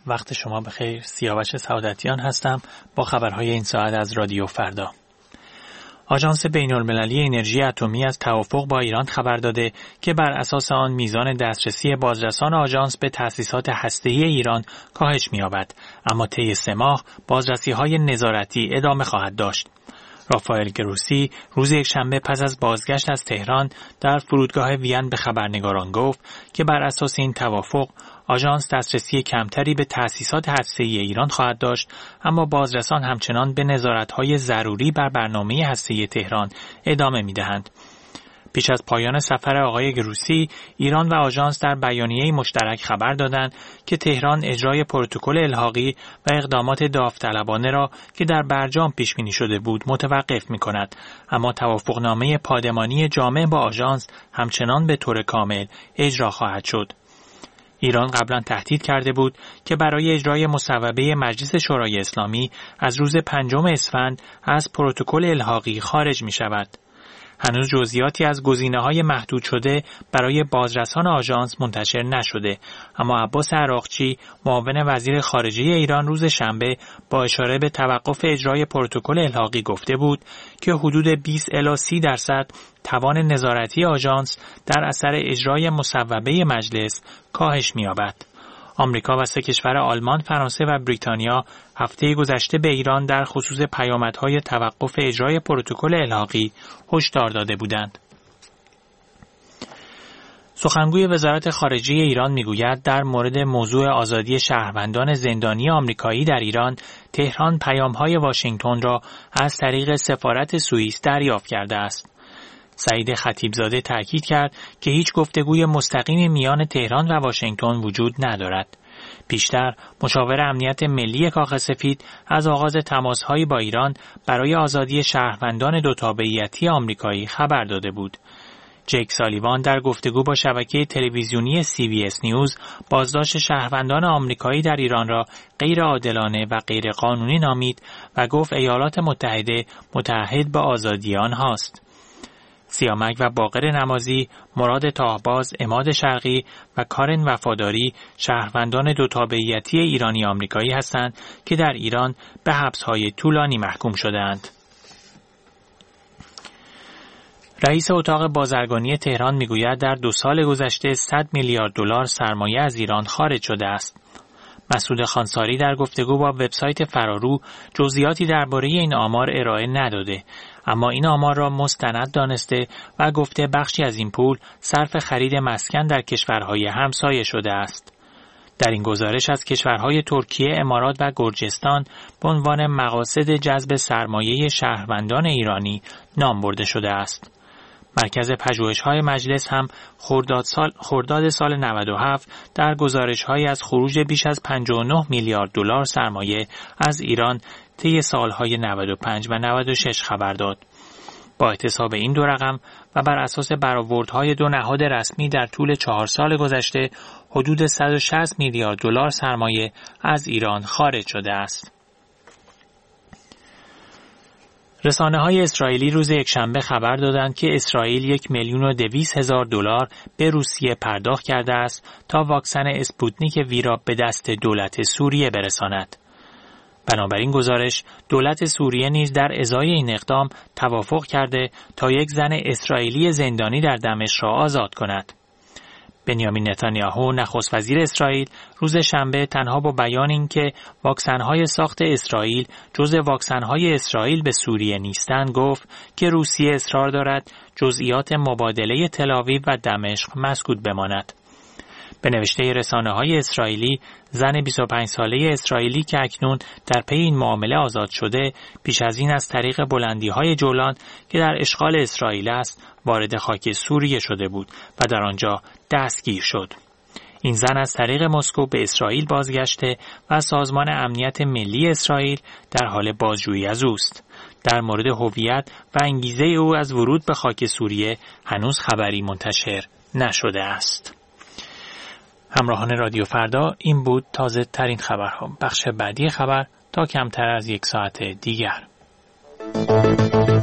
وقت شما بخیر. سیاوش سعادتیان هستم با خبرهای این ساعت از رادیو فردا. آژانس بین‌المللی انرژی اتمی از توافق با ایران خبر داده که بر اساس آن میزان دسترسی بازرسان آژانس به تأسیسات هسته‌ای ایران کاهش می‌یابد، اما طی 3 ماه بازرسی‌های نظارتی ادامه خواهد داشت. رافائل گروسی روز یکشنبه پس از بازگشت از تهران در فرودگاه وین به خبرنگاران گفت که بر اساس این توافق آژانس دسترسی کمتری به تأسیسات هسته‌ای ایران خواهد داشت، اما بازرسان همچنان به نظارت‌های ضروری بر برنامه هسته‌ای تهران ادامه می‌دهند. پیش از پایان سفر آقای گروسی، ایران و آژانس در بیانیه‌ای مشترک خبر دادند که تهران اجرای پروتکل الحاقی و اقدامات داوطلبانه را که در برجام پیش بینی شده بود متوقف می‌کند، اما توافقنامه پادمانی جامع با آژانس همچنان به طور کامل اجرا خواهد شد. ایران قبلا تهدید کرده بود که برای اجرای مصوبه مجلس شورای اسلامی از روز 5 اسفند از پروتکل الحاقی خارج می‌شود. هنوز جزئیاتی از گزینه‌های محدود شده برای بازرسان آژانس منتشر نشده، اما عباس عراقچی معاون وزیر خارجه ایران روز شنبه با اشاره به توقف اجرای پروتکل الحاقی گفته بود که حدود 20 الی 30% توان نظارتی آژانس در اثر اجرای مصوبه مجلس کاهش می‌یابد. آمریکا و 3 کشور آلمان، فرانسه و بریتانیا هفته گذشته به ایران در خصوص پیامدهای توقف اجرای پروتکل الحاقی هشدار داده بودند. سخنگوی وزارت خارجه ایران میگوید در مورد موضوع آزادی شهروندان زندانی آمریکایی در ایران، تهران پیام‌های واشنگتن را از طریق سفارت سوئیس دریافت کرده است. سعید خطیبزاده تاکید کرد که هیچ گفتگوی مستقیم میان تهران و واشنگتن وجود ندارد. پیشتر مشاور امنیت ملی کاخ سفید از آغاز تماس‌های با ایران برای آزادی شهروندان 2 تابعیتی آمریکایی خبر داده بود. جیک سالیوان در گفتگو با شبکه تلویزیونی CBS نیوز بازداشت شهروندان آمریکایی در ایران را غیر عادلانه و غیر قانونی نامید و گفت ایالات متحده متعهد به آزادی آنهاست. سیامک و باقر نمازی، مراد تاهباز، عماد شرقی و کارن وفاداری شهروندان 2 تابعیتی ایرانی آمریکایی هستند که در ایران به حبس‌های طولانی محکوم شده‌اند. رئیس اتاق بازرگانی تهران میگوید در 2 سال گذشته 100 میلیارد دلار سرمایه از ایران خارج شده است. مسعود خانساری در گفتگو با وبسایت فرارو جزئیاتی درباره این آمار ارائه نداده، اما این آمار را مستند دانسته و گفته بخشی از این پول صرف خرید مسکن در کشورهای همسایه شده است. در این گزارش از کشورهای ترکیه، امارات و گرجستان به عنوان مقاصد جذب سرمایه شهروندان ایرانی نام برده شده است. مرکز پژوهش‌های مجلس هم خرداد سال 97 در گزارش‌های از خروج بیش از 59 میلیارد دلار سرمایه از ایران طی سالهای 95 و 96 خبر داد. با احتساب این 2 رقم و بر اساس برآوردهای 2 نهاد رسمی در طول 4 سال گذشته، حدود 160 میلیارد دلار سرمایه از ایران خارج شده است. رسانه‌های اسرائیلی روز یکشنبه خبر دادند که اسرائیل 1,200,000 دلار به روسیه پرداخت کرده است تا واکسن اسپوتنیک وی را به دست دولت سوریه برساند. بنابراین گزارش دولت سوریه نیز در ازای این اقدام توافق کرده تا یک زن اسرائیلی زندانی در دمشق را آزاد کند. بنیامین نتانیاهو نخست وزیر اسرائیل روز شنبه تنها با بیان اینکه واکسن‌های ساخت اسرائیل جزء واکسن‌های اسرائیل به سوریه نیستند گفت که روسیه اصرار دارد جزئیات مبادله تل‌آویو و دمشق مسکوت بماند. به نوشته رسانه‌های اسرائیلی، زن 25 ساله اسرائیلی که اکنون در پی این معامله آزاد شده، پیش از این از طریق بلندی‌های جولان که در اشغال اسرائیل است، وارد خاک سوریه شده بود و در آنجا دستگیر شد. این زن از طریق مسکو به اسرائیل بازگشته و سازمان امنیت ملی اسرائیل در حال بازجویی از اوست. در مورد هویت و انگیزه او از ورود به خاک سوریه هنوز خبری منتشر نشده است. همراهان رادیو فردا، این بود تازه ترین خبرها. بخش بعدی خبر تا کمتر از 1 ساعت دیگر.